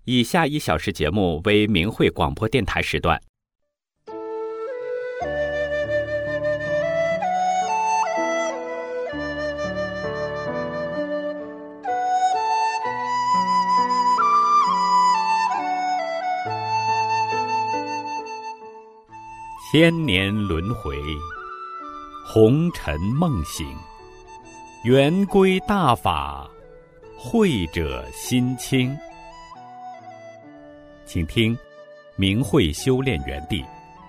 以下1小时节目为明慧广播电台时段。千年轮回，红尘梦醒，圆规大法，慧者心清。请听明慧修炼园地。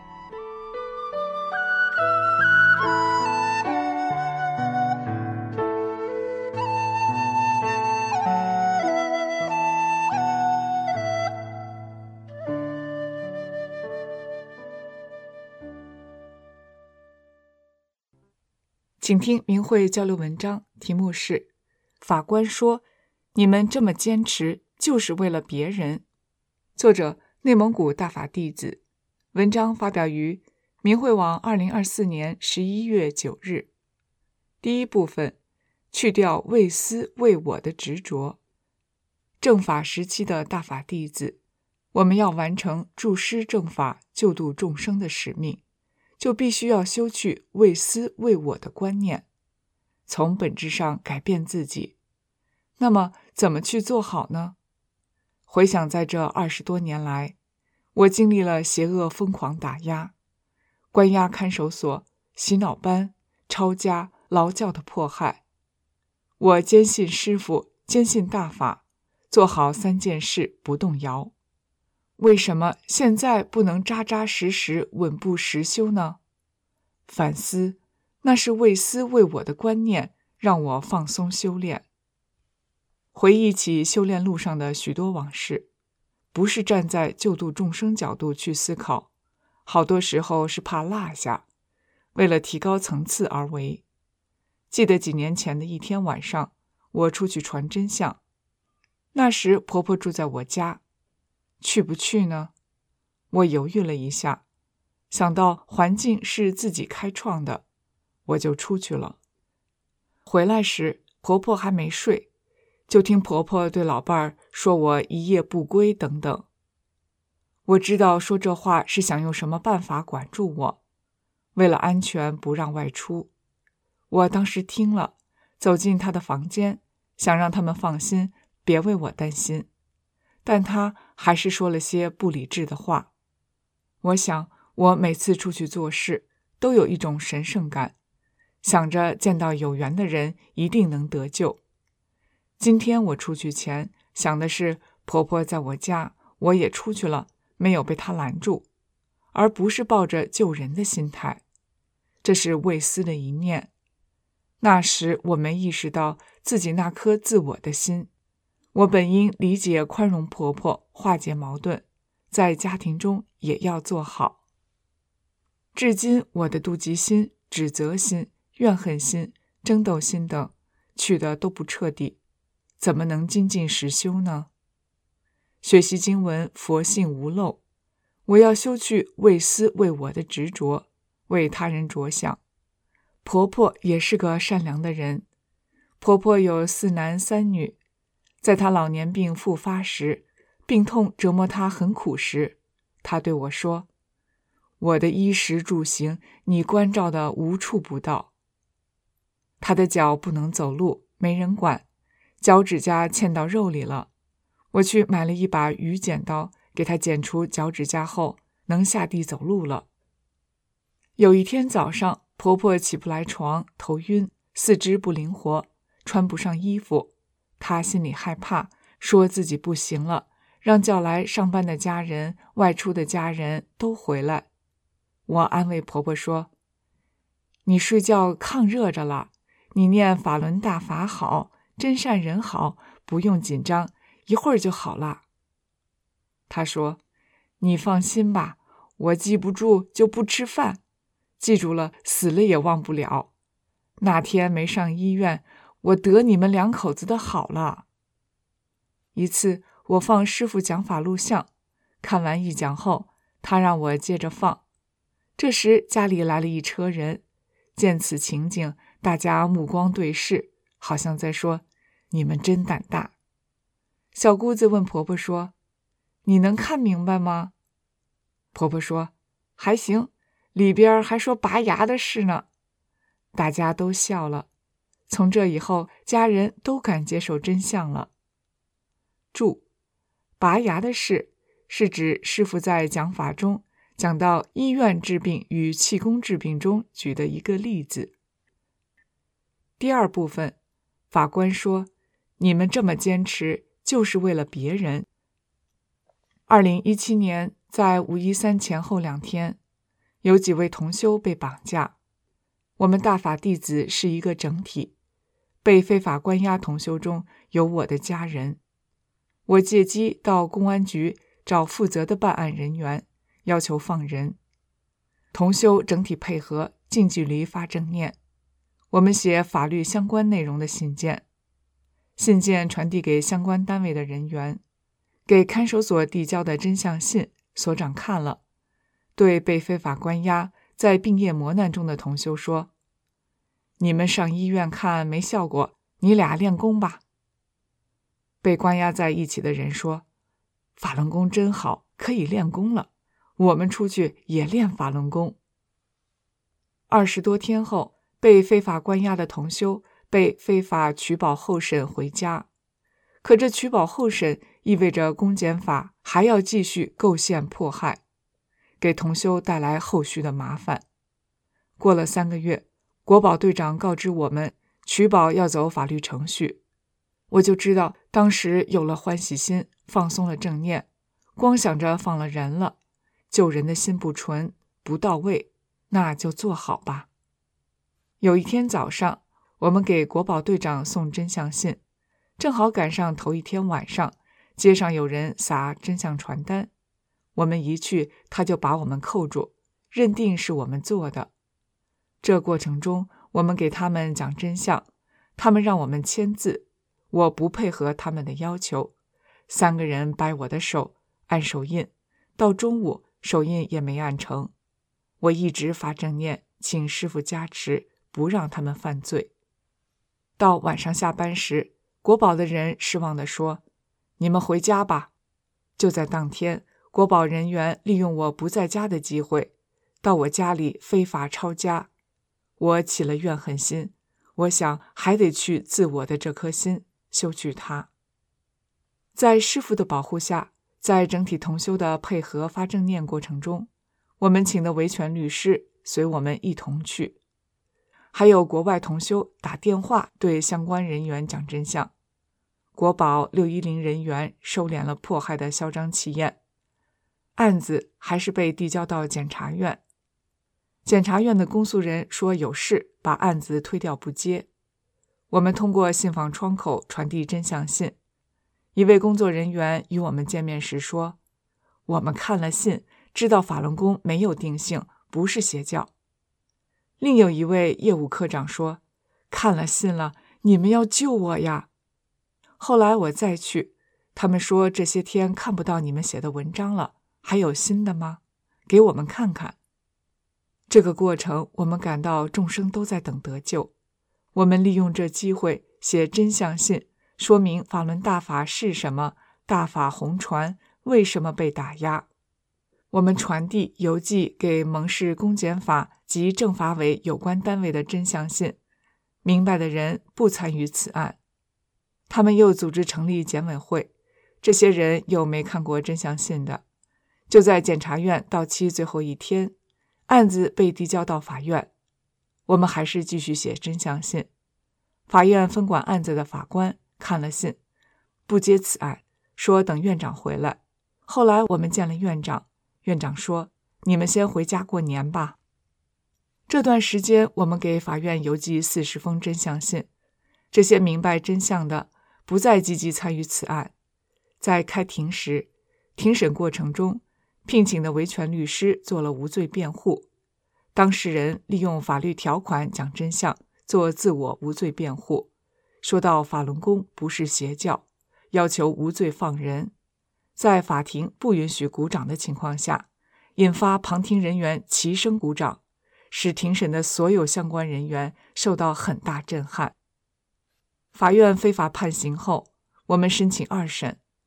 请听明慧交流文章，题目是法官说你们这么坚持就是为了别人。作者内蒙古大法弟子，文章发表于明慧网2024年11月9日。第一部分，去掉为私为我的执着。正法时期的大法弟子，我们要完成助施正法救度众生的使命，就必须要修去为私为我的观念，从本质上改变自己。那么怎么去做好呢？回想在这20多年来，我经历了邪恶疯狂打压、关押看守所、洗脑班、抄家、劳教的迫害。我坚信师父，坚信大法，做好3件事不动摇。为什么现在不能扎扎实实稳步实修呢？反思，那是为私为我的观念让我放松修炼。回忆起修炼路上的许多往事，不是站在救度众生角度去思考，好多时候是怕落下，为了提高层次而为。记得几年前的一天晚上，我出去传真相，那时婆婆住在我家，去不去呢？我犹豫了一下，想到环境是自己开创的，我就出去了。回来时，婆婆还没睡，就听婆婆对老伴儿说我一夜不归等等。我知道说这话是想用什么办法管住我，为了安全不让外出。我当时听了，走进她的房间，想让他们放心，别为我担心。但她还是说了些不理智的话。我想，我每次出去做事，都有一种神圣感，想着见到有缘的人一定能得救。今天我出去前，想的是婆婆在我家，我也出去了，没有被她拦住，而不是抱着救人的心态。这是为私的一念。那时我没意识到自己那颗自我的心，我本应理解宽容婆婆，化解矛盾，在家庭中也要做好。至今我的妒忌心、指责心、怨恨心、争斗心等去的都不彻底，怎么能精进实修呢？学习经文，佛性无漏，我要修去为私为我的执着，为他人着想。婆婆也是个善良的人，婆婆有4男3女，在她老年病复发时，病痛折磨她很苦时，她对我说，我的衣食住行你关照的无处不到。她的脚不能走路，没人管，脚趾甲嵌到肉里了，我去买了一把鱼剪刀，给她剪除脚趾甲后，能下地走路了。有一天早上，婆婆起不来床，头晕，四肢不灵活，穿不上衣服，她心里害怕，说自己不行了，让叫来上班的家人、外出的家人都回来。我安慰婆婆说，你睡觉抗热着了，你念法轮大法好，真善人好，不用紧张，一会儿就好了。她说，你放心吧，我记不住就不吃饭，记住了死了也忘不了。那天没上医院，我得你们2口子的好了。一次我放师父讲法录像，看完一讲后，他让我接着放。这时家里来了一车人，见此情景，大家目光对视，好像在说，你们真胆大。小姑子问婆婆说， 你能看明白吗？婆婆说，还行，里边还说拔牙的事呢。大家都笑了。从这以后，家人都敢接受真相了。注：拔牙的事是指师父在讲法中讲到医院治病与气功治病中举的一个例子。第二部分，法官说，你们这么坚持就是为了别人。2017年在513前后2天，有几位同修被绑架。我们大法弟子是一个整体，被非法关押同修中有我的家人。我借机到公安局找负责的办案人员，要求放人。同修整体配合，近距离发正念。我们写法律相关内容的信件，信件传递给相关单位的人员，给看守所递交的真相信，所长看了，对被非法关押在病业磨难中的同修说，你们上医院看没效果，你俩练功吧。被关押在一起的人说，法轮功真好，可以练功了，我们出去也练法轮功。20多天后，被非法关押的同修被非法取保候审回家，可这取保候审意味着公检法还要继续构陷迫害，给同修带来后续的麻烦。过了3个月，国保队长告知我们，取保要走法律程序。我就知道当时有了欢喜心，放松了正念，光想着放了人了，救人的心不纯，不到位，那就做好吧。有一天早上，我们给国保队长送真相信，正好赶上头一天晚上，街上有人撒真相传单，我们一去，他就把我们扣住，认定是我们做的。这过程中，我们给他们讲真相，他们让我们签字，我不配合他们的要求，3个人掰我的手，按手印，到中午手印也没按成。我一直发正念，请师父加持，不让他们犯罪。到晚上下班时，国保的人失望地说，你们回家吧。就在当天，国保人员利用我不在家的机会，到我家里非法抄家。我起了怨恨心，我想还得去自我的这颗心，修去它。在师父的保护下，在整体同修的配合发正念过程中，我们请的维权律师随我们一同去，还有国外同修打电话对相关人员讲真相。国保610人员收敛了迫害的嚣张气焰，案子还是被递交到检察院。检察院的公诉人说有事，把案子推掉不接。我们通过信访窗口传递真相信。一位工作人员与我们见面时说，我们看了信，知道法轮功没有定性，不是邪教。另有一位业务科长说，看了信了，你们要救我呀。后来我再去，他们说这些天看不到你们写的文章了，还有新的吗？给我们看看。这个过程，我们感到众生都在等得救。我们利用这机会写真相信，说明法轮大法是什么，大法红传为什么被打压。我们传递邮寄给蒙市公检法及政法委有关单位的真相信，明白的人不参与此案。他们又组织成立检委会，这些人又没看过真相信的。就在检察院到期最后一天，案子被递交到法院，我们还是继续写真相信。法院分管案子的法官看了信，不接此案，说等院长回来。后来我们见了院长，院长说，你们先回家过年吧。这段时间我们给法院邮寄40封真相信，这些明白真相的不再积极参与此案。在开庭时，庭审过程中，聘请的维权律师做了无罪辩护，当事人利用法律条款讲真相，做自我无罪辩护，说到法轮功不是邪教，要求无罪放人。在法庭不允许鼓掌的情况下，引发旁听人员齐声鼓掌，使庭审的所有相关人员受到很大震撼。法院非法判刑后，我们申请2审，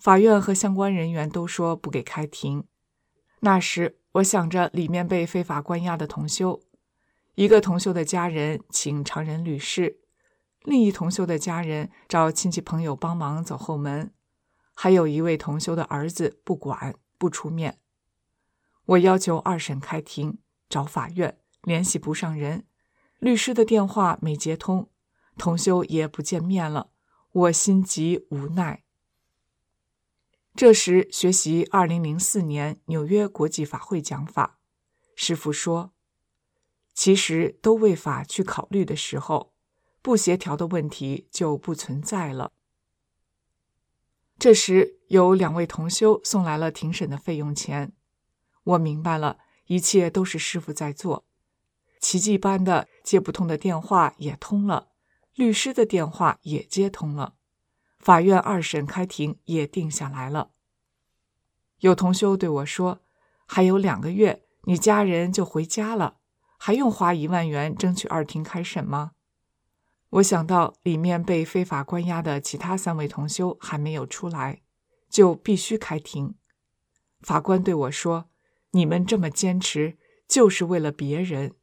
法院和相关人员都说不给开庭。那时我想着里面被非法关押的同修，一个同修的家人请常人律师，另一同修的家人找亲戚朋友帮忙走后门，还有一位同修的儿子不管不出面。我要求二审开庭，找法院，联系不上人，律师的电话没接通，同修也不见面了，我心急无奈。这时学习2004年纽约国际法会讲法，师父说，其实都为法去考虑的时候，不协调的问题就不存在了。这时有2位同修送来了庭审的费用钱，我明白了，一切都是师父在做。奇迹般的接不通的电话也通了，律师的电话也接通了，法院二审开庭也定下来了。有同修对我说，还有2个月你家人就回家了，还用花1万元争取二庭开审吗？我想到里面被非法关押的其他3位同修还没有出来，就必须开庭。法官对我说，你们这么坚持就是为了别人。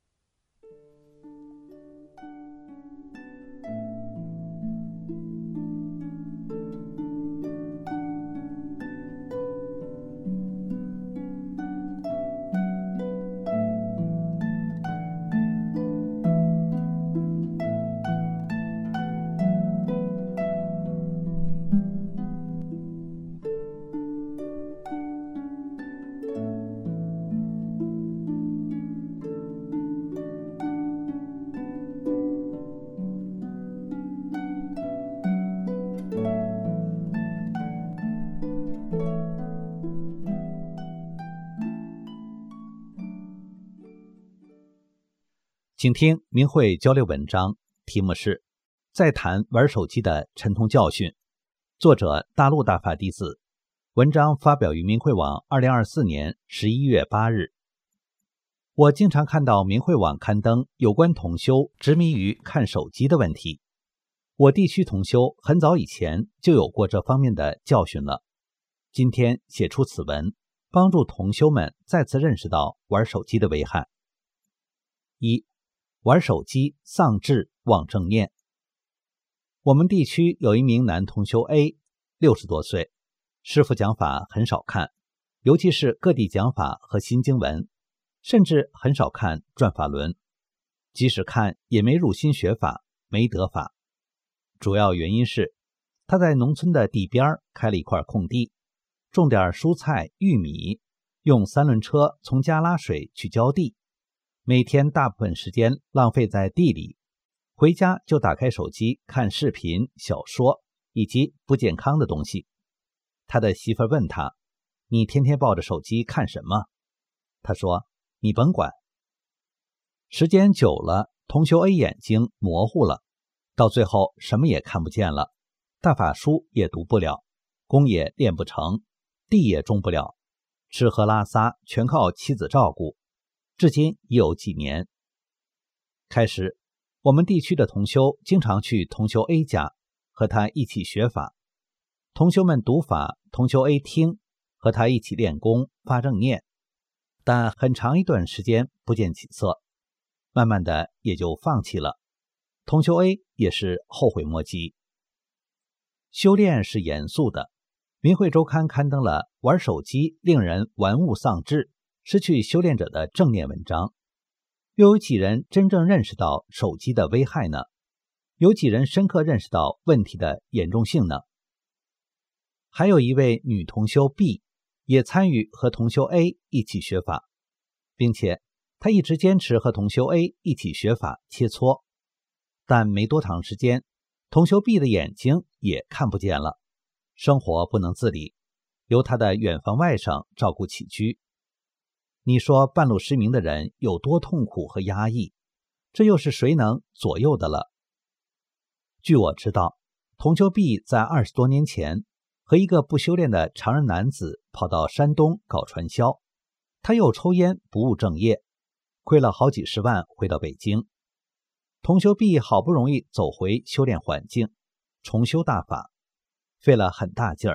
请听明慧交流文章，题目是再谈玩手机的沉痛教训，作者大陆大法弟子，文章发表于明慧网2024年11月8日。我经常看到明慧网刊登有关同修执迷于看手机的问题，我地区同修很早以前就有过这方面的教训了。今天写出此文，帮助同修们再次认识到玩手机的危害。1、玩手机丧志忘正念。我们地区有一名男同修 A， 60多岁，师父讲法很少看，尤其是各地讲法和新经文，甚至很少看转法轮，即使看也没入心学法，没得法。主要原因是他在农村的地边开了一块空地，种点蔬菜玉米，用3轮车从家拉水去浇地，每天大部分时间浪费在地里，回家就打开手机看视频、小说以及不健康的东西。他的媳妇问他，你天天抱着手机看什么？他说，你甭管。时间久了，同修 A 眼睛模糊了，到最后什么也看不见了，大法书也读不了，功也练不成，地也种不了，吃喝拉撒全靠妻子照顾，至今已有几年。开始，我们地区的同修经常去同修 A 家，和他一起学法。同修们读法，同修 A 听，和他一起练功发正念。但很长一段时间不见起色，慢慢的也就放弃了。同修 A 也是后悔莫及。修炼是严肃的，明慧周刊刊登了玩手机令人玩物丧志，失去修炼者的正念文章。又有几人真正认识到手机的危害呢？有几人深刻认识到问题的严重性呢？还有一位女同修 B 也参与和同修 A 一起学法，并且她一直坚持和同修 A 一起学法切磋，但没多长时间，同修 B 的眼睛也看不见了，生活不能自理，由他的远房外甥照顾起居。你说半路失明的人有多痛苦和压抑，这又是谁能左右的了？据我知道，同修 B 在20多年前和一个不修炼的常人男子跑到山东搞传销，他又抽烟不务正业，亏了好几十万回到北京。同修 B 好不容易走回修炼环境，重修大法，费了很大劲儿，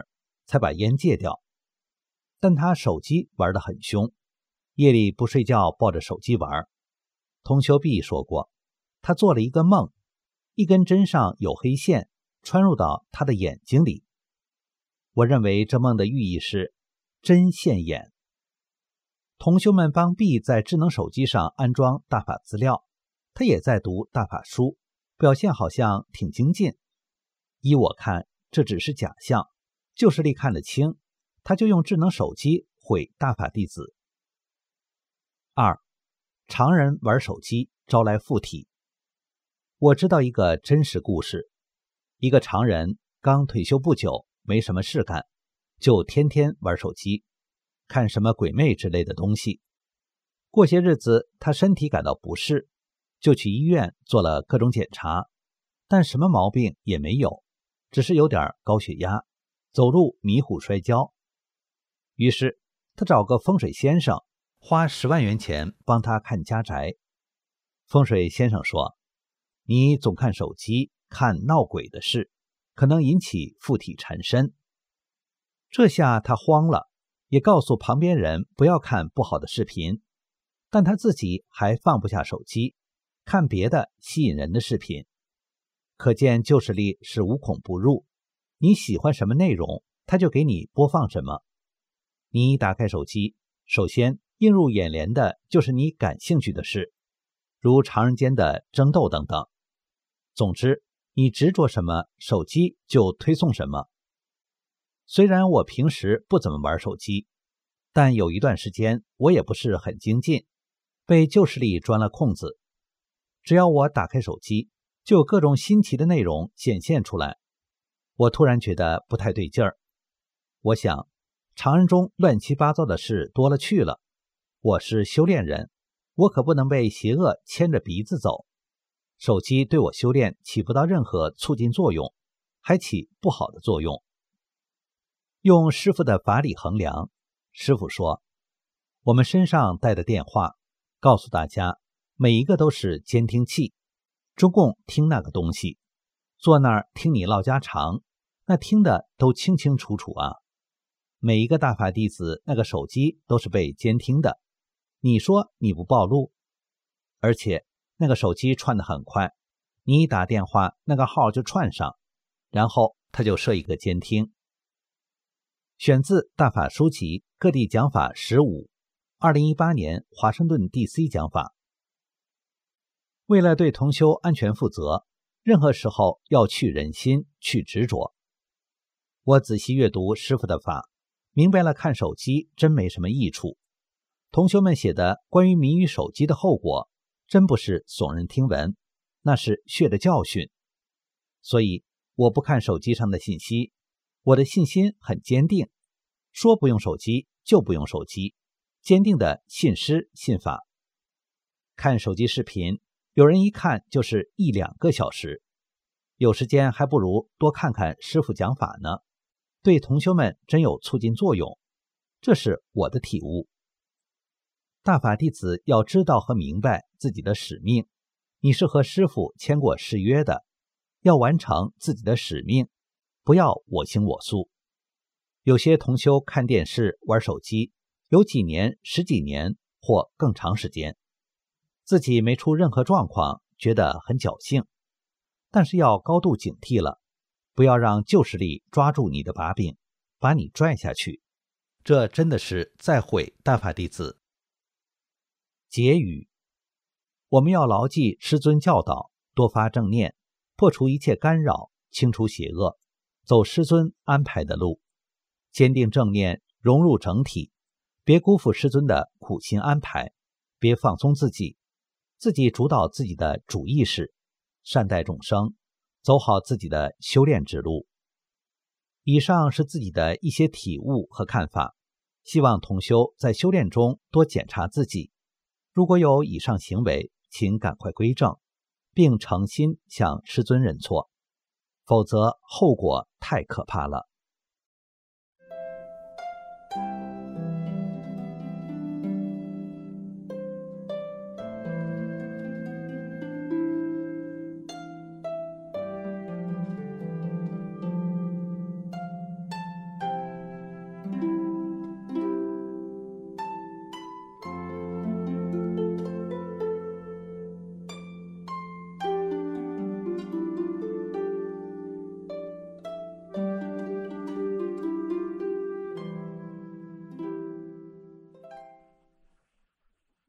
才把烟戒掉。但他手机玩得很凶，夜里不睡觉抱着手机玩。佟修碧说过，他做了一个梦，一根针上有黑线穿入到他的眼睛里。我认为这梦的寓意是针线眼。同修们帮毕在智能手机上安装大法资料，他也在读大法书，表现好像挺精进。依我看，这只是假象，旧势力看得清，他就用智能手机毁大法弟子。2. 常人玩手机招来附体。我知道一个真实故事，一个常人刚退休不久，没什么事干，就天天玩手机，看什么鬼魅之类的东西。过些日子他身体感到不适，就去医院做了各种检查，但什么毛病也没有，只是有点高血压，走路迷糊摔跤。于是他找个风水先生，花10万元钱帮他看家宅。风水先生说，你总看手机，看闹鬼的事，可能引起附体缠身。这下他慌了，也告诉旁边人不要看不好的视频，但他自己还放不下手机，看别的吸引人的视频。可见旧势力是无孔不入，你喜欢什么内容，他就给你播放什么。你打开手机，首先映入眼帘的就是你感兴趣的事，如常人间的争斗等等。总之，你执着什么，手机就推送什么。虽然我平时不怎么玩手机，但有一段时间我也不是很精进，被旧势力钻了空子。只要我打开手机，就有各种新奇的内容显现出来。我突然觉得不太对劲儿。我想，常人中乱七八糟的事多了去了，我是修炼人，我可不能被邪恶牵着鼻子走。手机对我修炼起不到任何促进作用，还起不好的作用。用师父的法理衡量，师父说，我们身上带的电话，告诉大家每一个都是监听器，中共听那个东西，坐那儿听你唠家常，那听的都清清楚楚啊。每一个大法弟子那个手机都是被监听的，你说你不暴露？而且那个手机串得很快，你一打电话那个号就串上，然后他就设一个监听。选自大法书籍各地讲法15 2018年华盛顿 DC 讲法。为了对同修安全负责，任何时候要去人心，去执着。我仔细阅读师父的法，明白了看手机真没什么益处。同修们写的关于迷于手机的后果，真不是耸人听闻，那是血的教训。所以我不看手机上的信息，我的信心很坚定，说不用手机就不用手机，坚定的信师信法。看手机视频，有人一看就是1-2个小时，有时间还不如多看看师父讲法呢，对同修们真有促进作用，这是我的体悟。大法弟子要知道和明白自己的使命，你是和师父签过誓约的，要完成自己的使命，不要我行我素。有些同修看电视玩手机，有几年10几年或更长时间，自己没出任何状况，觉得很侥幸。但是要高度警惕了，不要让旧势力抓住你的把柄，把你拽下去，这真的是在毁大法弟子。结语：我们要牢记师尊教导，多发正念，破除一切干扰，清除邪恶，走师尊安排的路，坚定正念，融入整体，别辜负师尊的苦心安排，别放松自己，自己主导自己的主意识，善待众生，走好自己的修炼之路。以上是自己的一些体悟和看法，希望同修在修炼中多检查自己，如果有以上行为，请赶快归正，并诚心向师尊认错，否则后果太可怕了。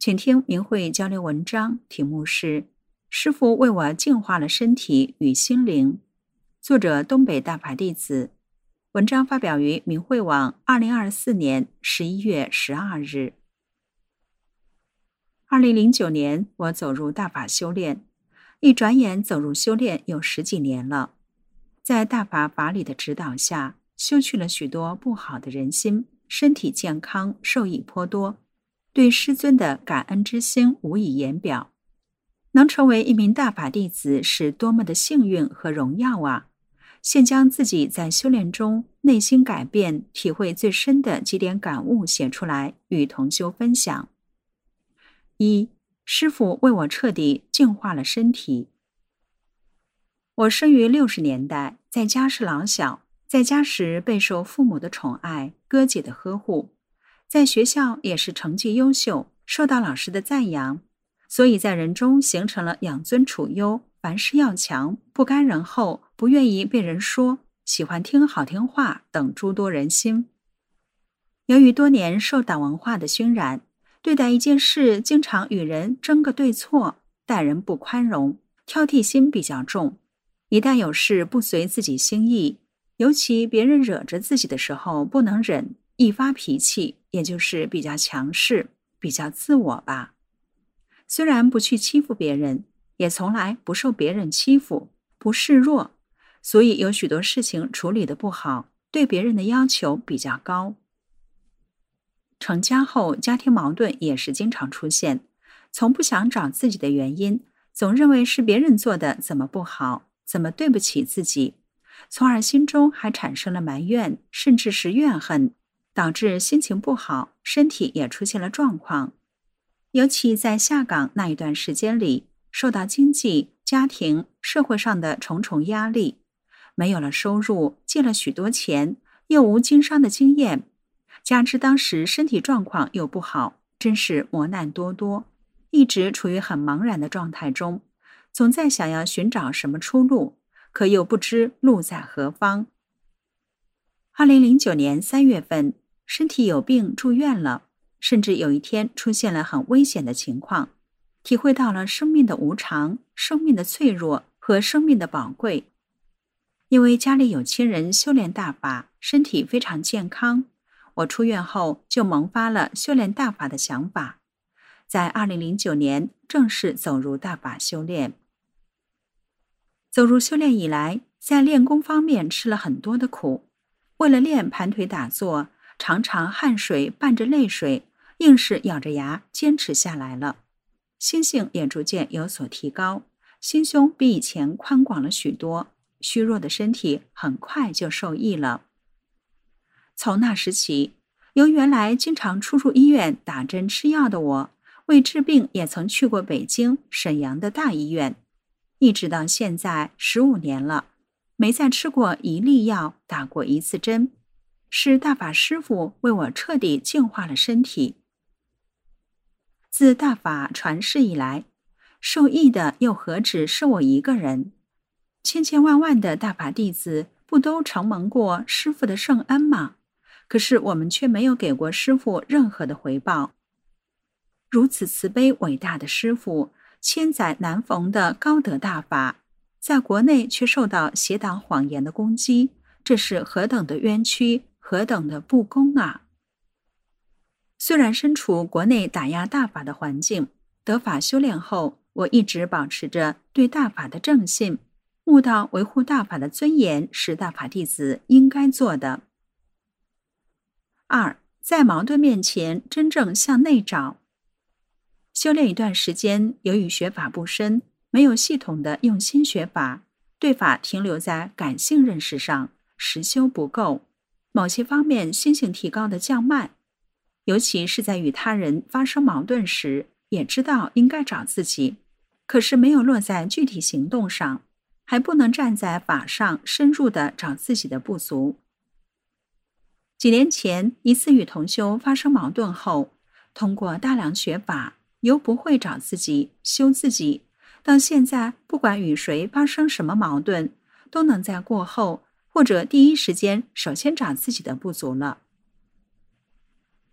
请听明慧交流文章，题目是《师父为我净化了身体与心灵》，作者东北大法弟子。文章发表于明慧网2024年11月12日。2009年，我走入大法修炼，一转眼走入修炼有10几年了。在大法法理的指导下，修去了许多不好的人心，身体健康，受益颇多，对师尊的感恩之心无以言表。能成为一名大法弟子是多么的幸运和荣耀啊！现将自己在修炼中内心改变、体会最深的几点感悟写出来，与同修分享。1. 师父为我彻底净化了身体。我生于60年代，在家是老小，在家时备受父母的宠爱、哥姐的呵护，在学校也是成绩优秀，受到老师的赞扬，所以在人中形成了养尊处优、凡事要强、不甘人后、不愿意被人说、喜欢听好听话等诸多人心。由于多年受党文化的熏染，对待一件事经常与人争个对错，待人不宽容，挑剔心比较重。一旦有事不随自己心意，尤其别人惹着自己的时候不能忍，一发脾气，也就是比较强势，比较自我吧。虽然不去欺负别人，也从来不受别人欺负，不示弱，所以有许多事情处理得不好，对别人的要求比较高。成家后，家庭矛盾也是经常出现，从不想找自己的原因，总认为是别人做的怎么不好，怎么对不起自己，从而心中还产生了埋怨，甚至是怨恨，导致心情不好，身体也出现了状况。尤其在下岗那一段时间里，受到经济、家庭、社会上的重重压力，没有了收入，借了许多钱，又无经商的经验，加之当时身体状况又不好，真是磨难多多，一直处于很茫然的状态中，总在想要寻找什么出路，可又不知路在何方。2009年3月份，身体有病住院了，甚至有一天出现了很危险的情况，体会到了生命的无常、生命的脆弱和生命的宝贵。因为家里有亲人修炼大法，身体非常健康，我出院后就萌发了修炼大法的想法，在2009年正式走入大法修炼。走入修炼以来，在练功方面吃了很多的苦，为了练盘腿打坐，常常汗水伴着泪水，硬是咬着牙坚持下来了，心性也逐渐有所提高，心胸比以前宽广了许多，虚弱的身体很快就受益了。从那时起，由原来经常出入医院打针吃药的我，为治病也曾去过北京、沈阳的大医院，一直到现在15年了，没再吃过一粒药，打过一次针，是大法师父为我彻底净化了身体。自大法传世以来，受益的又何止是我一个人？千千万万的大法弟子不都承蒙过师父的圣恩吗？可是我们却没有给过师父任何的回报。如此慈悲伟大的师父，千载难逢的高德大法，在国内却受到邪党谎言的攻击，这是何等的冤屈，何等的不公啊！虽然身处国内打压大法的环境，得法修炼后，我一直保持着对大法的正信，悟到维护大法的尊严是大法弟子应该做的。2. 在矛盾面前真正向内找。修炼一段时间，由于学法不深，没有系统的用心学法，对法停留在感性认识上，实修不够，某些方面心性提高的较慢，尤其是在与他人发生矛盾时，也知道应该找自己，可是没有落在具体行动上，还不能站在法上深入的找自己的不足。几年前一次与同修发生矛盾后，通过大量学法，由不会找自己、修自己，到现在不管与谁发生什么矛盾，都能在过后或者第一时间首先找自己的不足了。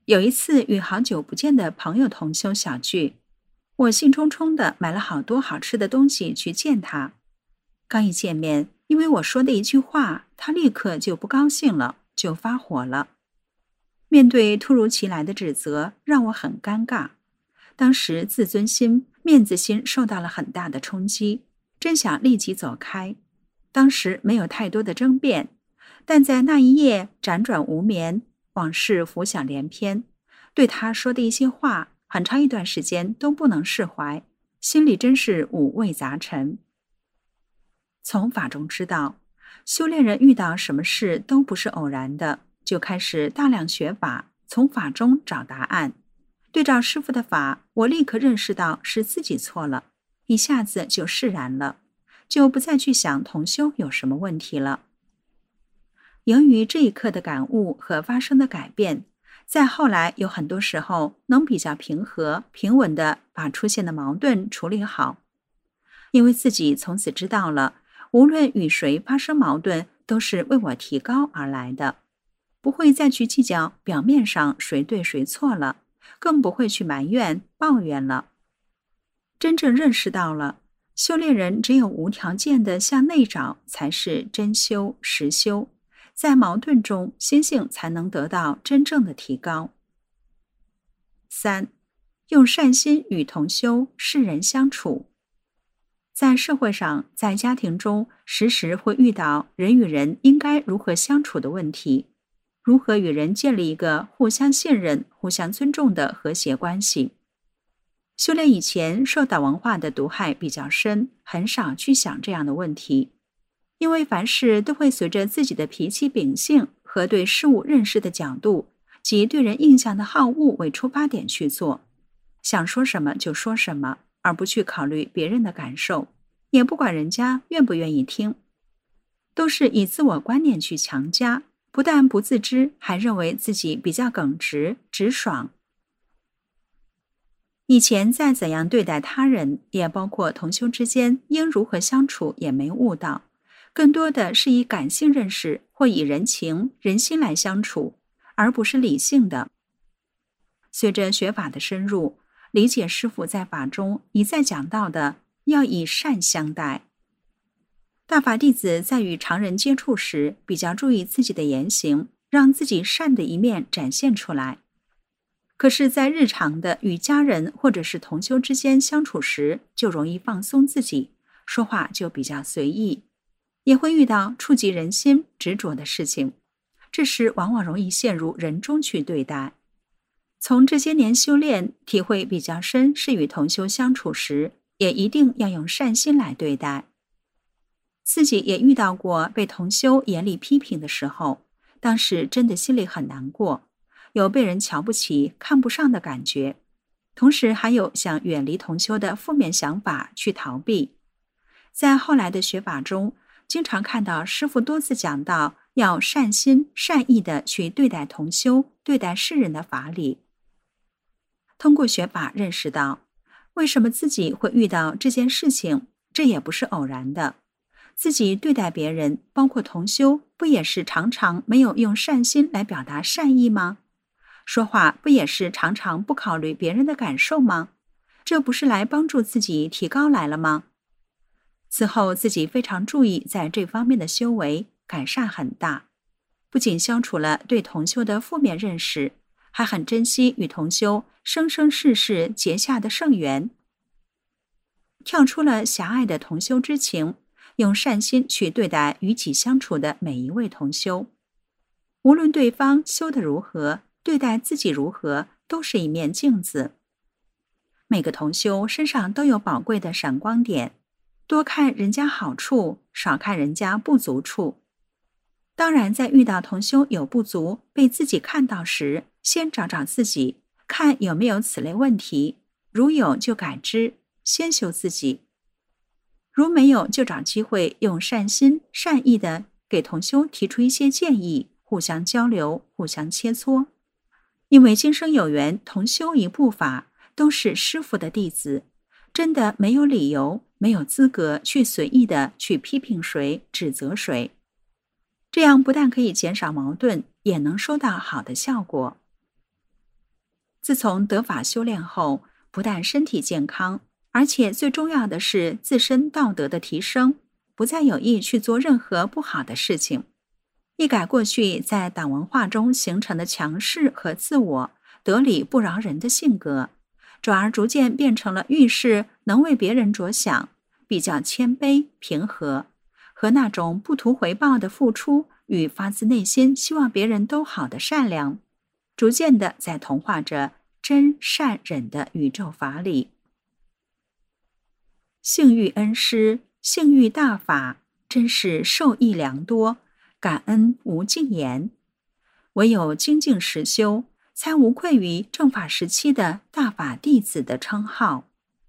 有一次与好久不见的朋友同修小聚，我兴冲冲地买了好多好吃的东西去见他。刚一见面，因为我说的一句话，他立刻就不高兴了，就发火了。面对突如其来的指责，让我很尴尬。当时自尊心、面子心受到了很大的冲击，真想立即走开。当时没有太多的争辩，但在那一夜辗转无眠，往事浮想联翩，对他说的一些话，很长一段时间都不能释怀，心里真是五味杂陈。从法中知道，修炼人遇到什么事都不是偶然的，就开始大量学法，从法中找答案。对照师父的法，我立刻认识到是自己错了，一下子就释然了，就不再去想同修有什么问题了。由于这一刻的感悟和发生的改变，在后来有很多时候能比较平和平稳地把出现的矛盾处理好。因为自己从此知道了，无论与谁发生矛盾，都是为我提高而来的，不会再去计较表面上谁对谁错了，更不会去埋怨抱怨了。真正认识到了，修炼人只有无条件的向内找才是真修实修，在矛盾中心性才能得到真正的提高。3. 用善心与同修世人相处。在社会上，在家庭中，时时会遇到人与人应该如何相处的问题，如何与人建立一个互相信任、互相尊重的和谐关系。修炼以前受到文化的毒害比较深，很少去想这样的问题，因为凡事都会随着自己的脾气秉性和对事物认识的角度及对人印象的好恶为出发点去做，想说什么就说什么，而不去考虑别人的感受，也不管人家愿不愿意听，都是以自我观念去强加，不但不自知，还认为自己比较耿直直爽。以前在怎样对待他人，也包括同修之间应如何相处，也没悟到，更多的是以感性认识或以人情人心来相处，而不是理性的。随着学法的深入，理解师父在法中一再讲到的要以善相待。大法弟子在与常人接触时，比较注意自己的言行，让自己善的一面展现出来。可是在日常的与家人或者是同修之间相处时，就容易放松自己，说话就比较随意，也会遇到触及人心执着的事情，这时往往容易陷入人中去对待。从这些年修炼体会比较深，是与同修相处时，也一定要用善心来对待。自己也遇到过被同修严厉批评的时候，当时真的心里很难过，有被人瞧不起看不上的感觉，同时还有想远离同修的负面想法去逃避。在后来的学法中，经常看到师父多次讲到要善心善意的去对待同修，对待世人的法理。通过学法认识到，为什么自己会遇到这件事情，这也不是偶然的。自己对待别人，包括同修，不也是常常没有用善心来表达善意吗？说话不也是常常不考虑别人的感受吗？这不是来帮助自己提高来了吗？此后自己非常注意在这方面的修为，改善很大，不仅消除了对同修的负面认识，还很珍惜与同修生生世世结下的圣缘，跳出了狭隘的同修之情，用善心去对待与己相处的每一位同修。无论对方修得如何，对待自己如何，都是一面镜子。每个同修身上都有宝贵的闪光点，多看人家好处，少看人家不足处。当然，在遇到同修有不足被自己看到时，先找找自己，看有没有此类问题，如有就改之，先修自己。如没有，就找机会用善心善意的给同修提出一些建议，互相交流，互相切磋。因为今生有缘同修一部法，都是师父的弟子，真的没有理由，没有资格去随意的去批评谁，指责谁。这样不但可以减少矛盾，也能收到好的效果。 自从得法修炼后，不但身体健康，而且最重要的是自身道德的提升，不再有意去做任何不好的事情，一改过去在党文化中形成的强势和自我、得理不饶人的性格，转而逐渐变成了遇事能为别人着想，比较谦卑平和，和那种不图回报的付出与发自内心希望别人都好的善良，逐渐地在同化着真善忍的宇宙法里。幸遇恩师，幸遇大法，真是受益良多，感恩无尽言。唯有精进实修，才无愧于正法时期的大法弟子的称号。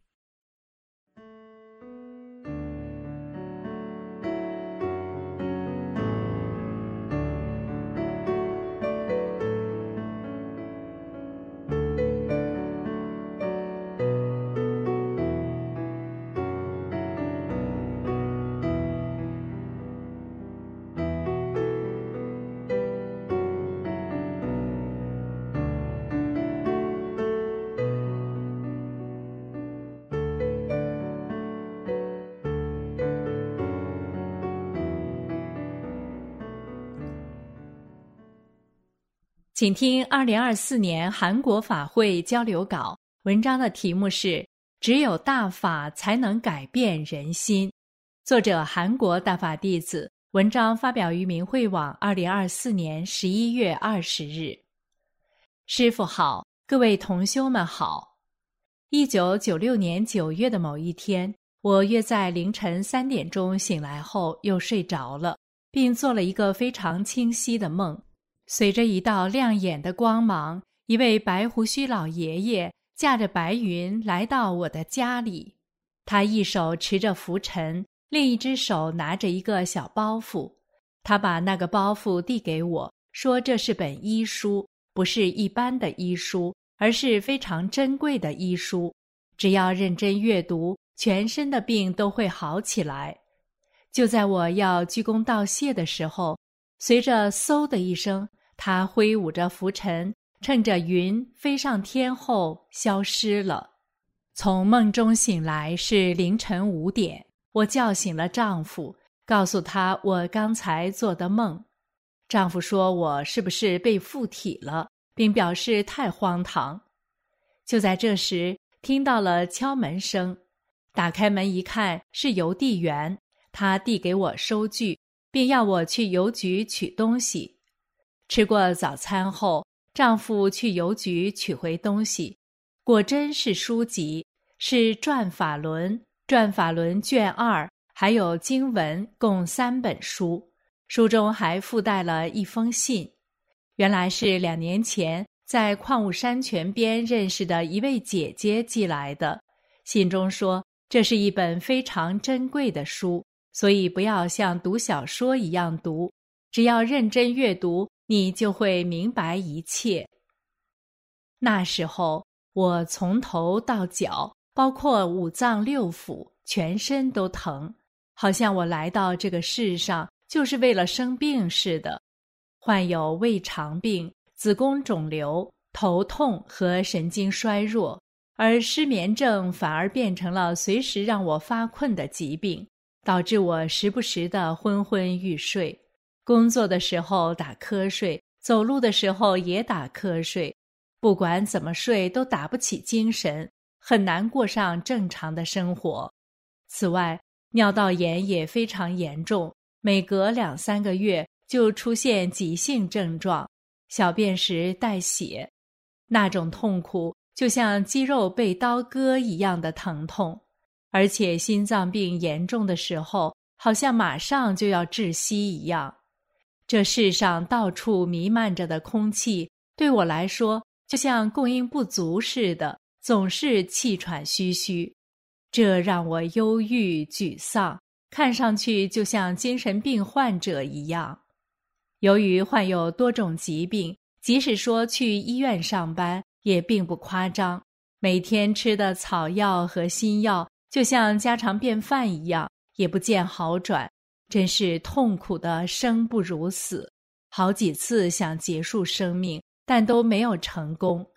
请听2024年韩国法会交流稿，文章的题目是《只有大法才能改变人心》，作者韩国大法弟子，文章发表于明慧网2024年11月20日。师父好，各位同修们好。1996年9月的某一天，我约在凌晨3点钟醒来后又睡着了，并做了一个非常清晰的梦。随着一道亮眼的光芒，一位白胡须老爷爷驾着白云来到我的家里。他一手持着拂尘，另一只手拿着一个小包袱。他把那个包袱递给我，说这是本医书，不是一般的医书，而是非常珍贵的医书。只要认真阅读，全身的病都会好起来。就在我要鞠躬道谢的时候，随着嗖的一声，他挥舞着拂尘，乘着云飞上天后消失了。从梦中醒来是凌晨5点，我叫醒了丈夫，告诉他我刚才做的梦。丈夫说我是不是被附体了，并表示太荒唐。就在这时，听到了敲门声，打开门一看是邮递员，他递给我收据，并要我去邮局取东西。吃过早餐后，丈夫去邮局取回东西，果真是书籍，是《转法轮》、《转法轮》卷2，还有经文，共3本书。书中还附带了一封信，原来是2年前在矿物山泉边认识的一位姐姐寄来的。信中说，这是一本非常珍贵的书，所以不要像读小说一样读，只要认真阅读，你就会明白一切。那时候我从头到脚，包括5脏6腑，全身都疼，好像我来到这个世上就是为了生病似的。患有胃肠病、子宫肿瘤、头痛和神经衰弱，而失眠症反而变成了随时让我发困的疾病，导致我时不时的昏昏欲睡。工作的时候打瞌睡，走路的时候也打瞌睡，不管怎么睡都打不起精神，很难过上正常的生活。此外，尿道炎也非常严重，每隔2-3个月就出现急性症状，小便时带血，那种痛苦就像肌肉被刀割一样的疼痛，而且心脏病严重的时候，好像马上就要窒息一样。这世上到处弥漫着的空气，对我来说就像供应不足似的，总是气喘吁吁。这让我忧郁沮丧，看上去就像精神病患者一样。由于患有多种疾病，即使说去医院上班也并不夸张，每天吃的草药和新药就像家常便饭一样，也不见好转，真是痛苦的生不如死。好几次想结束生命，但都没有成功。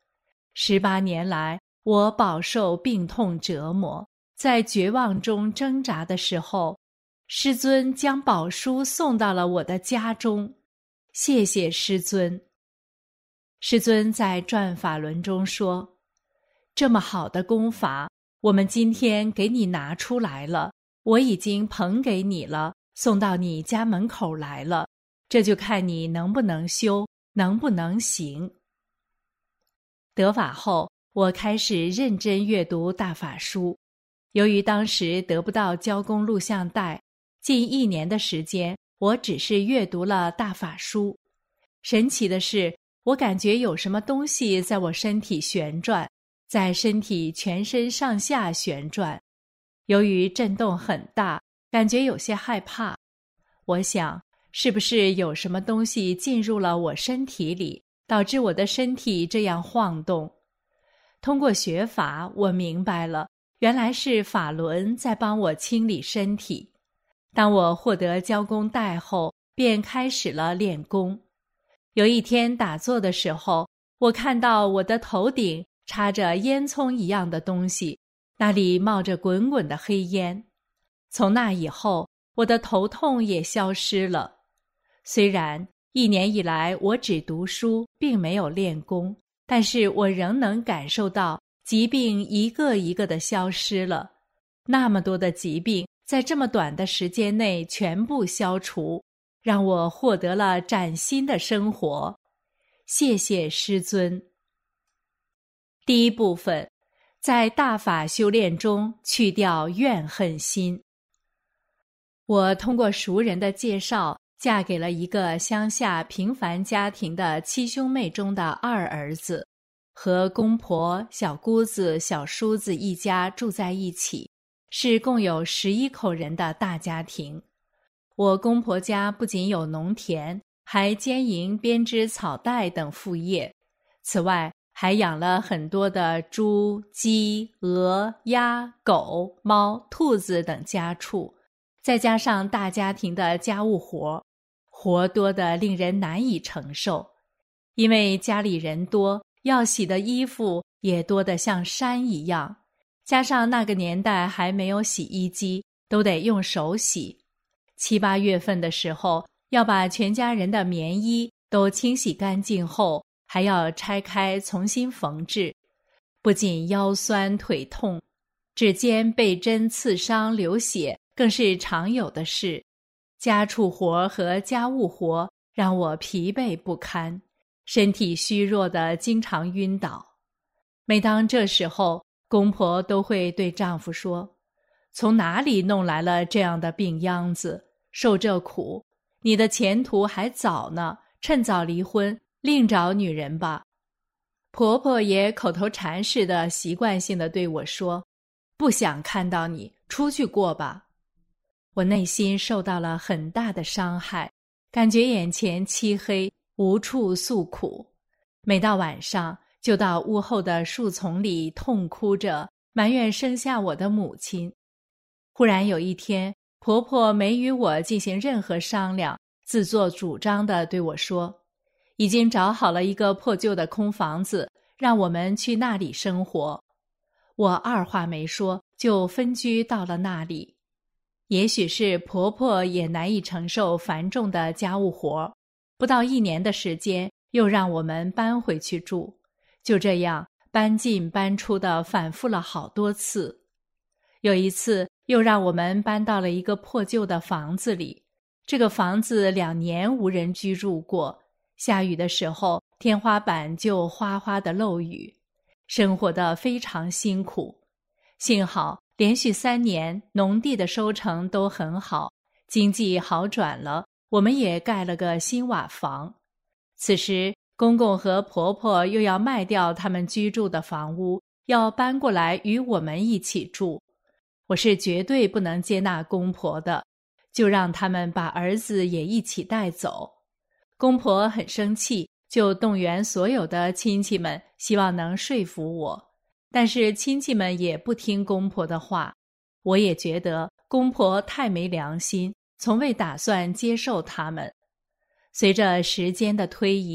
18年来，我饱受病痛折磨，在绝望中挣扎的时候，师尊将宝书送到了我的家中。谢谢师尊。师尊在转法轮中说，这么好的功法，我们今天给你拿出来了，我已经捧给你了，送到你家门口来了，这就看你能不能修，能不能行。得法后，我开始认真阅读大法书。由于当时得不到交工录像带，近1年的时间，我只是阅读了大法书。神奇的是，我感觉有什么东西在我身体旋转，在身体全身上下旋转。由于震动很大，感觉有些害怕。我想，是不是有什么东西进入了我身体里，导致我的身体这样晃动？通过学法，我明白了，原来是法轮在帮我清理身体。当我获得交工带后，便开始了练功。有一天打坐的时候，我看到我的头顶插着烟囱一样的东西，那里冒着滚滚的黑烟。从那以后，我的头痛也消失了。虽然1年以来我只读书，并没有练功，但是我仍能感受到疾病一个一个的消失了。那么多的疾病在这么短的时间内全部消除，让我获得了崭新的生活。谢谢师尊。第一部分，在大法修炼中去掉怨恨心。我通过熟人的介绍，嫁给了一个乡下平凡家庭的7兄妹中的2儿子，和公婆、小姑子、小叔子一家住在一起，是共有11口人的大家庭。我公婆家不仅有农田，还兼营编织草带等副业，此外还养了很多的猪、鸡、鹅、鸭、狗、猫、兔子等家畜，再加上大家庭的家务活多得令人难以承受。因为家里人多，要洗的衣服也多得像山一样，加上那个年代还没有洗衣机，都得用手洗。7、8月份的时候，要把全家人的棉衣都清洗干净后，还要拆开重新缝制。不仅腰酸腿痛，指尖被针刺伤流血更是常有的事。家畜活和家务活让我疲惫不堪，身体虚弱的经常晕倒。每当这时候，公婆都会对丈夫说，从哪里弄来了这样的病秧子，受这苦，你的前途还早呢，趁早离婚，另找女人吧。婆婆也口头禅似的习惯性地对我说，不想看到你，出去过吧。我内心受到了很大的伤害，感觉眼前漆黑，无处诉苦。每到晚上，就到屋后的树丛里痛哭着，埋怨生下我的母亲。忽然有一天，婆婆没与我进行任何商量，自作主张地对我说，已经找好了一个破旧的空房子，让我们去那里生活。我二话没说，就分居到了那里。也许是婆婆也难以承受繁重的家务活，不到1年的时间，又让我们搬回去住。就这样搬进搬出的反复了好多次。有一次又让我们搬到了一个破旧的房子里，这个房子2年无人居住过，下雨的时候天花板就哗哗地漏雨，生活得非常辛苦。幸好连续3年农地的收成都很好，经济好转了，我们也盖了个新瓦房。此时公公和婆婆又要卖掉他们居住的房屋，要搬过来与我们一起住。我是绝对不能接纳公婆的，就让他们把儿子也一起带走。公婆很生气，就动员所有的亲戚们，希望能说服我。但是亲戚们也不听公婆的话，我也觉得公婆太没良心，从未打算接受他们。随着时间的推移，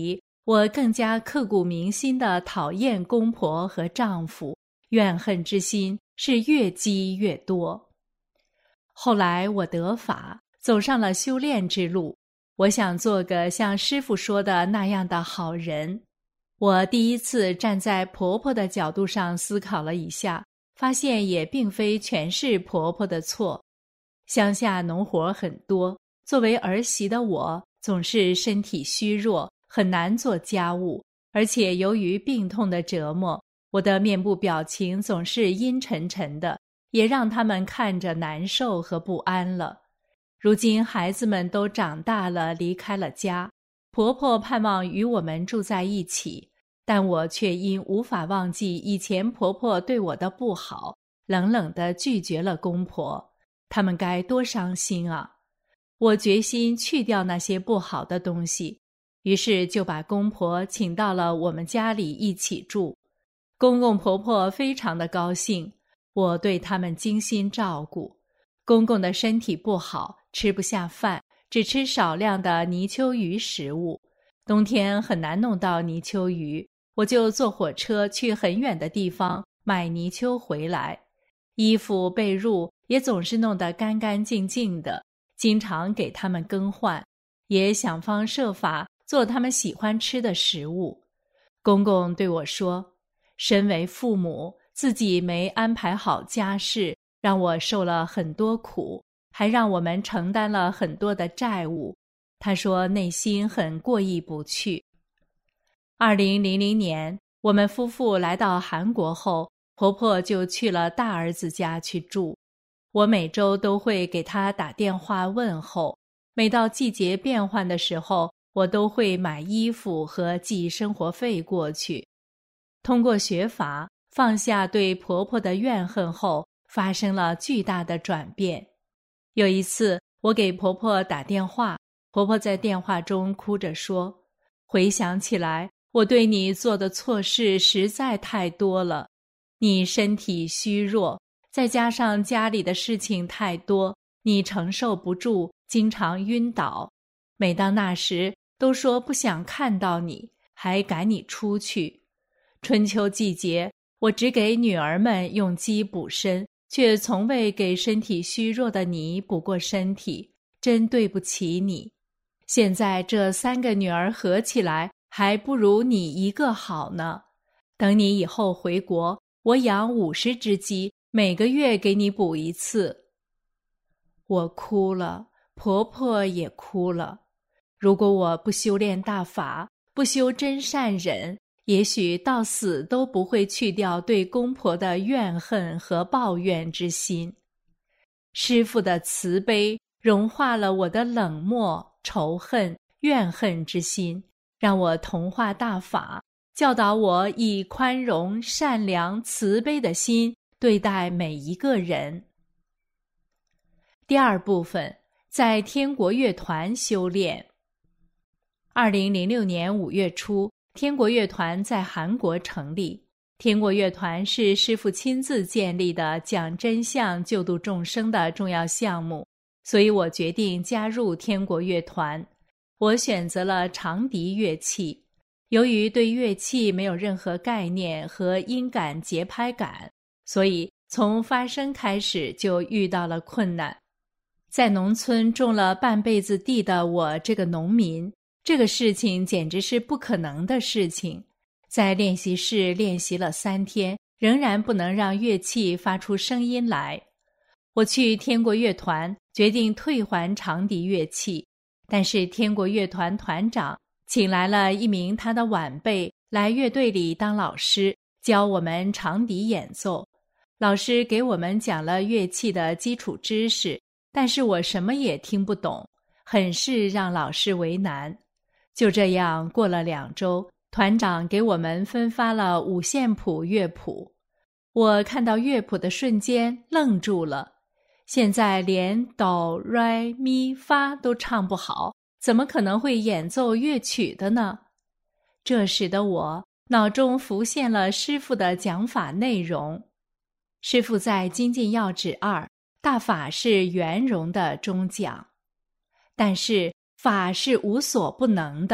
我更加刻骨铭心地讨厌公婆和丈夫，怨恨之心是越积越多。后来我得法，走上了修炼之路，我想做个像师父说的那样的好人。我第一次站在婆婆的角度上思考了一下，发现也并非全是婆婆的错。乡下农活很多，作为儿媳的我总是身体虚弱，很难做家务，而且由于病痛的折磨，我的面部表情总是阴沉沉的，也让他们看着难受和不安了。如今孩子们都长大了，离开了家，婆婆盼望与我们住在一起，但我却因无法忘记以前婆婆对我的不好，冷冷地拒绝了公婆。他们该多伤心啊！我决心去掉那些不好的东西，于是就把公婆请到了我们家里一起住。公公婆婆非常的高兴，我对他们精心照顾。公公的身体不好，吃不下饭，只吃少量的泥鳅鱼食物。冬天很难弄到泥鳅鱼，我就坐火车去很远的地方买泥鳅回来。衣服被褥也总是弄得干干净净的，经常给他们更换，也想方设法做他们喜欢吃的食物。公公对我说，身为父母，自己没安排好家事，让我受了很多苦，还让我们承担了很多的债务。他说内心很过意不去。2000年，我们夫妇来到韩国后，婆婆就去了大儿子家去住。我每周都会给她打电话问候，每到季节变换的时候，我都会买衣服和寄生活费过去。通过学法，放下对婆婆的怨恨后，发生了巨大的转变。有一次，我给婆婆打电话，婆婆在电话中哭着说，回想起来，我对你做的错事实在太多了。你身体虚弱，再加上家里的事情太多，你承受不住，经常晕倒。每当那时，都说不想看到你，还赶你出去。春秋季节，我只给女儿们用鸡补身，却从未给身体虚弱的你补过身体，真对不起你。现在这3个女儿合起来，还不如你一个好呢。等你以后回国，我养50只鸡，每个月给你补1次。我哭了，婆婆也哭了。如果我不修炼大法，不修真善忍，也许到死都不会去掉对公婆的怨恨和抱怨之心。师父的慈悲融化了我的冷漠、仇恨、怨恨之心，让我同化大法，教导我以宽容、善良、慈悲的心对待每一个人。第二部分，在天国乐团修炼。2006年5月初，天国乐团在韩国成立。天国乐团是师父亲自建立的讲真相救度众生的重要项目，所以我决定加入天国乐团。我选择了长笛乐器。由于对乐器没有任何概念和音感节拍感，所以从发声开始就遇到了困难。在农村种了半辈子地的我这个农民，这个事情简直是不可能的事情。在练习室练习了3天，仍然不能让乐器发出声音来。我去天国乐团，决定退还长笛乐器，但是天国乐团团长请来了一名他的晚辈来乐队里当老师，教我们长笛演奏。老师给我们讲了乐器的基础知识，但是我什么也听不懂，很是让老师为难。就这样过了2周，团长给我们分发了5线谱乐谱。我看到乐谱的瞬间愣住了，现在连哆、来、咪、发都唱不好，怎么可能会演奏乐曲的呢？这使得我脑中浮现了师父的讲法内容。师父在《精进要旨2》，大法是圆融的中讲。但是法是无所不能的，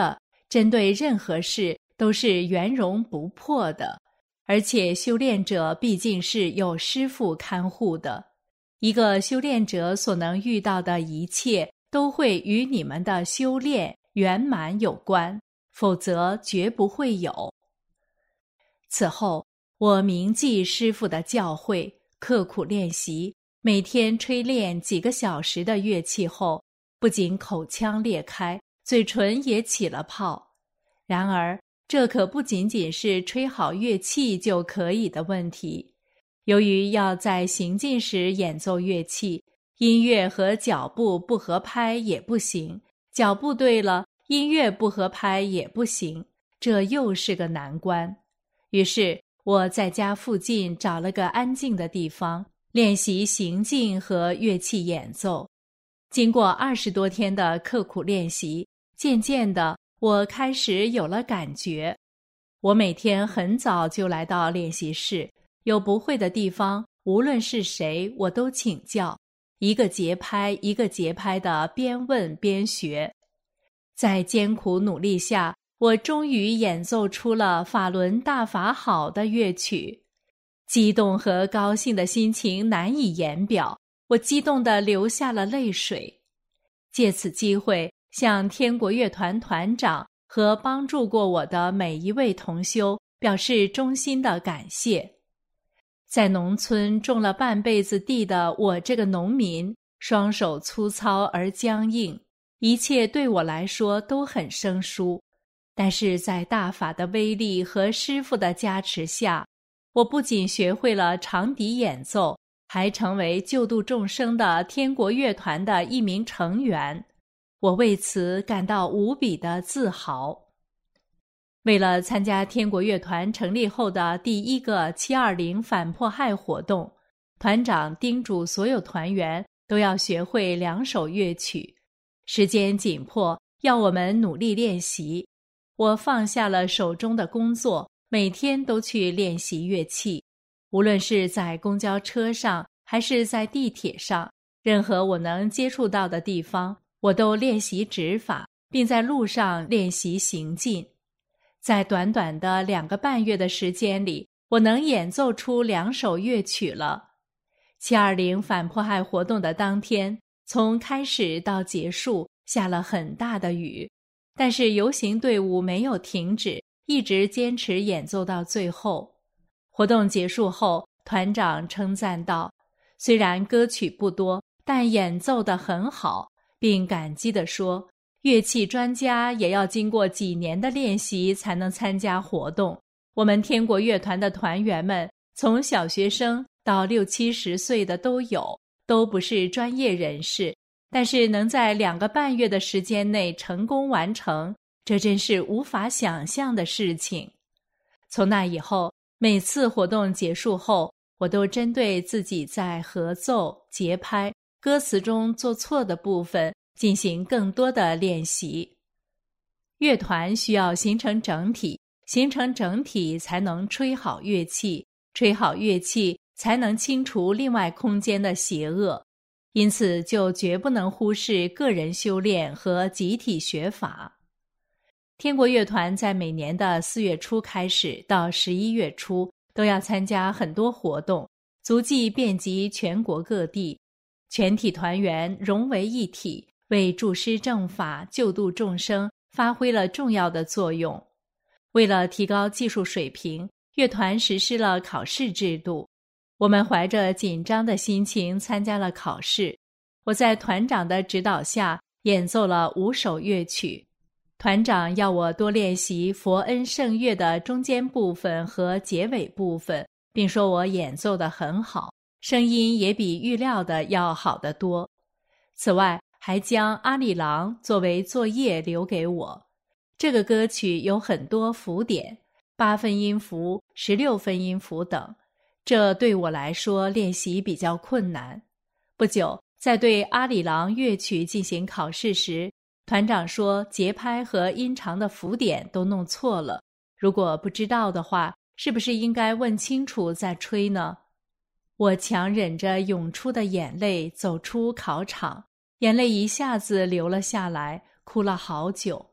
针对任何事都是圆融不破的，而且修炼者毕竟是有师父看护的。一个修炼者所能遇到的一切都会与你们的修炼圆满有关，否则绝不会有。此后，我铭记师父的教诲，刻苦练习，每天吹练几个小时的乐器后，不仅口腔裂开，嘴唇也起了泡。然而，这可不仅仅是吹好乐器就可以的问题。由于要在行进时演奏乐器，音乐和脚步不合拍也不行，脚步对了，音乐不合拍也不行，这又是个难关。于是我在家附近找了个安静的地方，练习行进和乐器演奏。经过20多天的刻苦练习，渐渐的我开始有了感觉。我每天很早就来到练习室，有不会的地方，无论是谁，我都请教，一个节拍一个节拍的边问边学。在艰苦努力下，我终于演奏出了法轮大法好的乐曲。激动和高兴的心情难以言表，我激动地流下了泪水。借此机会，向天国乐团团长和帮助过我的每一位同修表示衷心的感谢。在农村种了半辈子地的我这个农民，双手粗糙而僵硬，一切对我来说都很生疏。但是在大法的威力和师父的加持下，我不仅学会了长笛演奏，还成为救度众生的天国乐团的一名成员。我为此感到无比的自豪。为了参加天国乐团成立后的第一个720反迫害活动，团长叮嘱所有团员都要学会2首乐曲。时间紧迫，要我们努力练习。我放下了手中的工作，每天都去练习乐器。无论是在公交车上，还是在地铁上，任何我能接触到的地方，我都练习指法，并在路上练习行进。在短短的2个半月的时间里，我能演奏出2首乐曲了。720反迫害活动的当天，从开始到结束下了很大的雨，但是游行队伍没有停止，一直坚持演奏到最后。活动结束后，团长称赞道，虽然歌曲不多，但演奏得很好，并感激地说，乐器专家也要经过几年的练习才能参加活动。我们天国乐团的团员们，从小学生到60、70岁的都有，都不是专业人士，但是能在2个半月的时间内成功完成，这真是无法想象的事情。从那以后，每次活动结束后，我都针对自己在合奏、节拍、歌词中做错的部分进行更多的练习。乐团需要形成整体，形成整体才能吹好乐器，吹好乐器才能清除另外空间的邪恶。因此就绝不能忽视个人修炼和集体学法。天国乐团在每年的4月初开始到11月初都要参加很多活动，足迹遍及全国各地，全体团员融为一体，为助师正法、救度众生发挥了重要的作用。为了提高技术水平，乐团实施了考试制度。我们怀着紧张的心情参加了考试。我在团长的指导下演奏了5首乐曲。团长要我多练习佛恩圣乐的中间部分和结尾部分，并说我演奏得很好，声音也比预料的要好得多。此外，还将阿里郎作为作业留给我。这个歌曲有很多符点，8分音符、16分音符等，这对我来说练习比较困难。不久，在对阿里郎乐曲进行考试时，团长说节拍和音长的符点都弄错了，如果不知道的话，是不是应该问清楚再吹呢？我强忍着涌出的眼泪走出考场，眼泪一下子流了下来，哭了好久。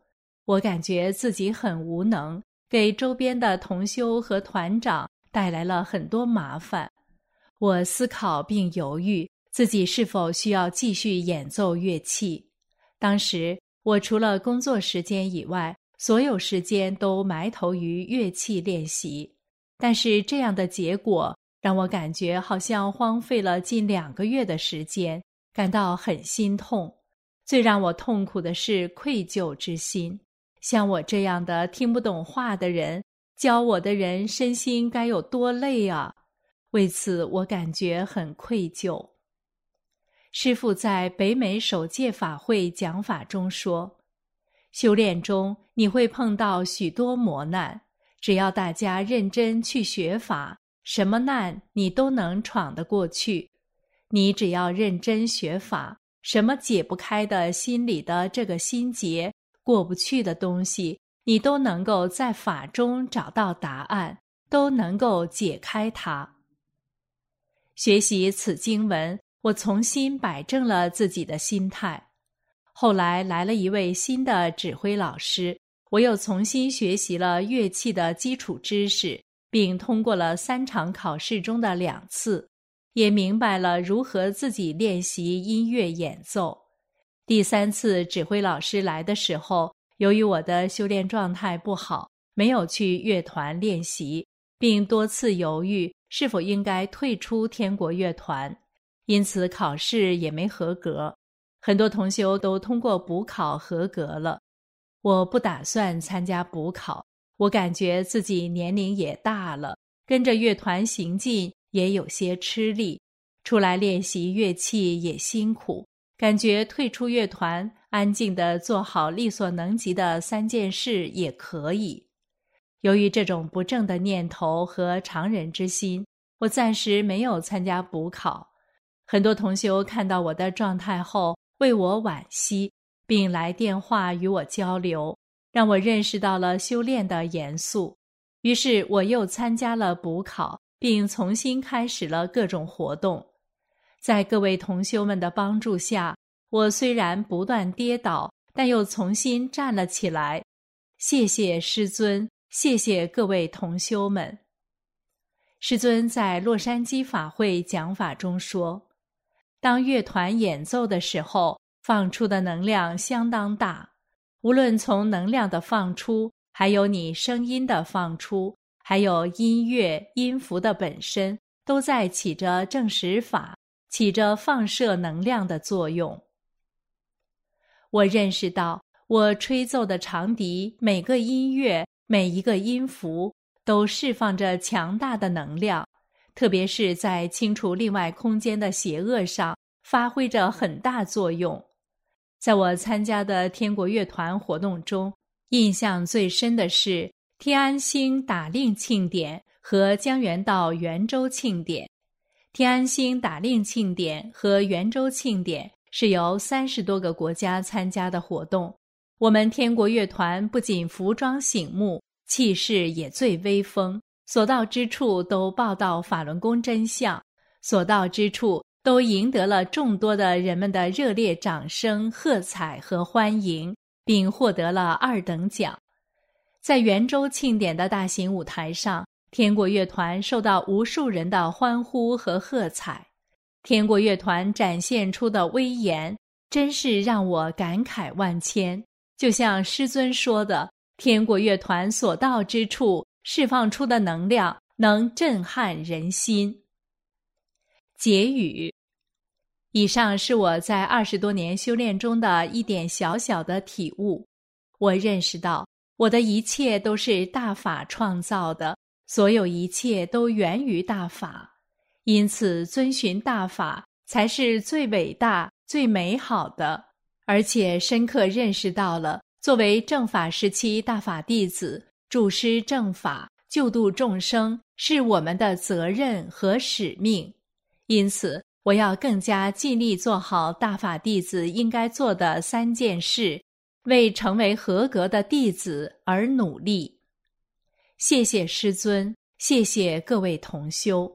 我感觉自己很无能，给周边的同修和团长带来了很多麻烦。我思考并犹豫，自己是否需要继续演奏乐器。当时我除了工作时间以外，所有时间都埋头于乐器练习。但是这样的结果让我感觉好像荒废了近2个月的时间，感到很心痛。最让我痛苦的是愧疚之心。像我这样的听不懂话的人，教我的人身心该有多累啊！为此我感觉很愧疚。师父在北美首届法会讲法中说，修炼中你会碰到许多磨难，只要大家认真去学法，什么难你都能闯得过去。你只要认真学法，什么解不开的心里的这个心结，过不去的东西，你都能够在法中找到答案，都能够解开它。学习此经文，我重新摆正了自己的心态。后来来了一位新的指挥老师，我又重新学习了乐器的基础知识，并通过了3场考试中的2次，也明白了如何自己练习音乐演奏。第3次指挥老师来的时候，由于我的修炼状态不好，没有去乐团练习，并多次犹豫是否应该退出天国乐团，因此考试也没合格。很多同修都通过补考合格了。我不打算参加补考，我感觉自己年龄也大了，跟着乐团行进也有些吃力，出来练习乐器也辛苦，感觉退出乐团，安静地做好力所能及的3件事也可以。由于这种不正的念头和常人之心，我暂时没有参加补考。很多同修看到我的状态后，为我惋惜，并来电话与我交流，让我认识到了修炼的严肃。于是我又参加了补考，并重新开始了各种活动。在各位同修们的帮助下，我虽然不断跌倒，但又重新站了起来。谢谢师尊，谢谢各位同修们。师尊在洛杉矶法会讲法中说，当乐团演奏的时候，放出的能量相当大，无论从能量的放出，还有你声音的放出，还有音乐音符的本身，都在起着正实法，起着放射能量的作用。我认识到，我吹奏的长笛，每个音乐，每一个音符，都释放着强大的能量，特别是在清除另外空间的邪恶上，发挥着很大作用。在我参加的天国乐团活动中，印象最深的是天安星打令庆典和江原道圆州庆典。天安星打令庆典和圆州庆典是由30多个国家参加的活动。我们天国乐团不仅服装醒目，气势也最威风，所到之处都报道法轮功真相，所到之处都赢得了众多的人们的热烈掌声、喝彩和欢迎，并获得了2等奖。在圆州庆典的大型舞台上，天国乐团受到无数人的欢呼和喝彩。天国乐团展现出的威严，真是让我感慨万千。就像师尊说的，天国乐团所到之处，释放出的能量能震撼人心。结语：以上是我在20多年修炼中的一点小小的体悟。我认识到，我的一切都是大法创造的，所有一切都源于大法，因此遵循大法才是最伟大、最美好的。而且深刻认识到了，作为正法时期大法弟子，助师正法、救度众生是我们的责任和使命。因此，我要更加尽力做好大法弟子应该做的3件事，为成为合格的弟子而努力。谢谢师尊，谢谢各位同修。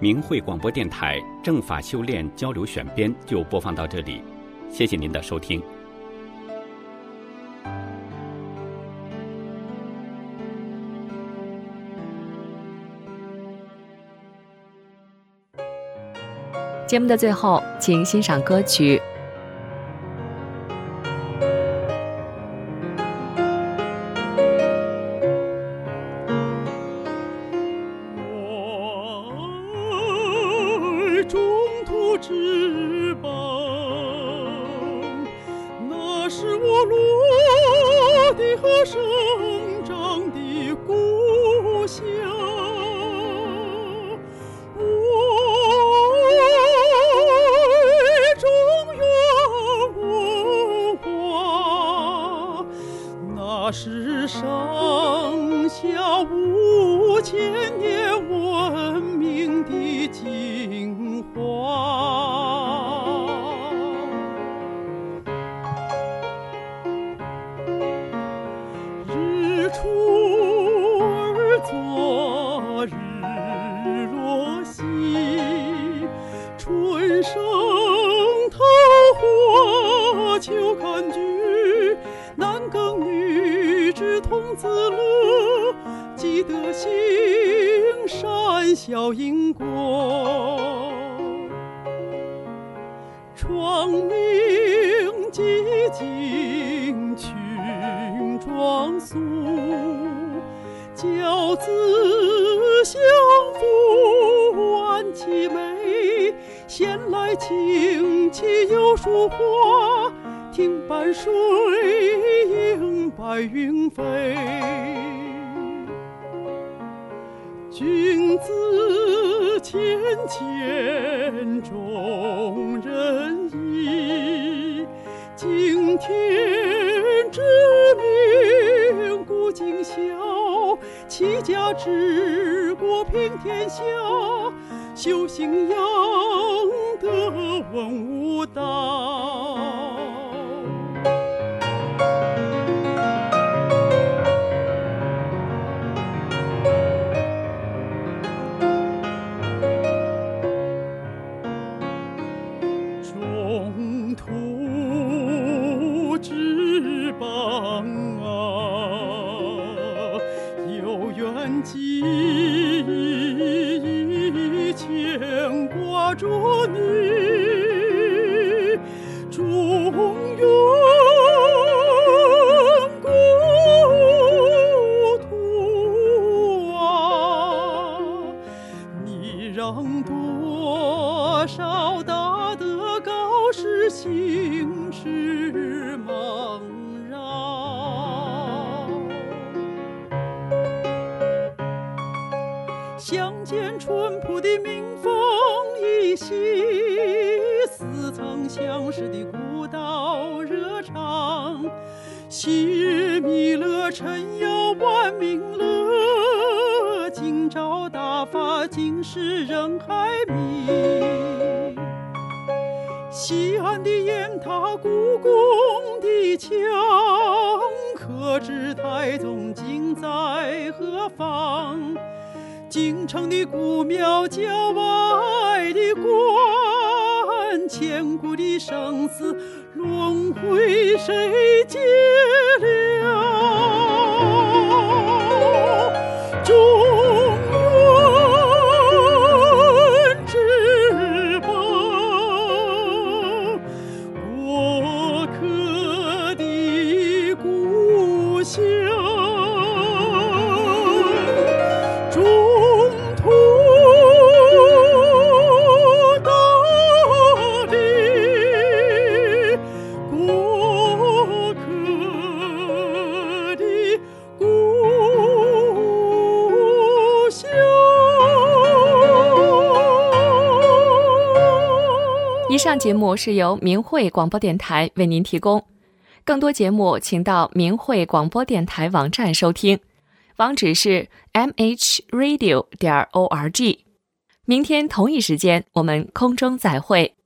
明慧广播电台正法修炼交流选编就播放到这里，谢谢您的收听。 节目的最后，请欣赏歌曲。 中途之邦，那是我落地和生长的故乡。我爱中原文化，那是上下5000年文明的精华。日出而作，日落西，春生桃花，秋看菊，男耕女织童子乐，积德行善效因果。创明寂静群壮肃，教子相扶安其美，闲来清气有树花，听半水映白云飞。君子谦谦重仁义，敬天之命固尽孝，齐家治国平天下，修行养德文武道。中途之邦啊，有远近牵挂着你，中原故土啊，你让多少大德高士心事茫然。相见淳朴的民风依稀，似曾相识的古道热肠，昔日弥勒陈瑶万民乐，今朝大法今世人海迷。西安的雁塔，故宫的墙，可知太宗今在何方？京城的古庙，郊外的关，千古的生死轮回，谁解了？中原之邦，过客的故乡。 以上节目是由明慧广播电台为您提供，更多节目请到明慧广播电台网站收听，网址是 mhradio.org。明天同一时间我们空中再会。